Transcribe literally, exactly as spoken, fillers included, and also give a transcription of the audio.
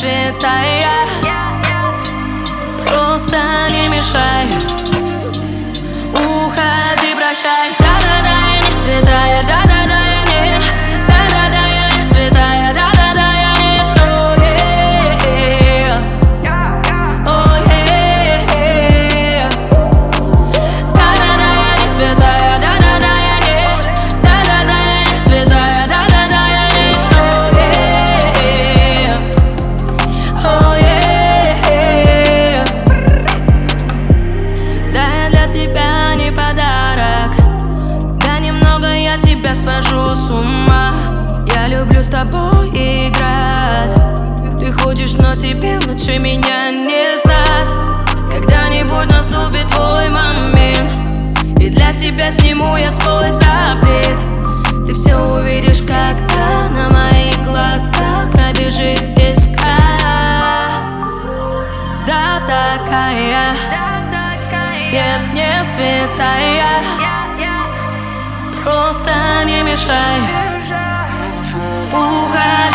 святая, просто не мешай. Уходи, прощай. Да-да-да, я не святая, да-да-да, я не, да-да-да, я не святая, да-да-да, я не. Oh yeah, oh yeah. Да-да-да, я не святая, да-да-да, я не, да-да-да, я не святая, да-да-да, я не. Oh yeah, oh yeah. Да, я для тебя не подарок, да немного я тебя свожу с ума. Я люблю с тобой играть. Ты хочешь, но тебе лучше меня не знать. Когда-нибудь наступит твой момент, и для тебя сниму я свой запрет. Ты все увидишь, когда на моих глазах пробежит искра. Да, такая, нет, не святая, просто не мешай. Уходи.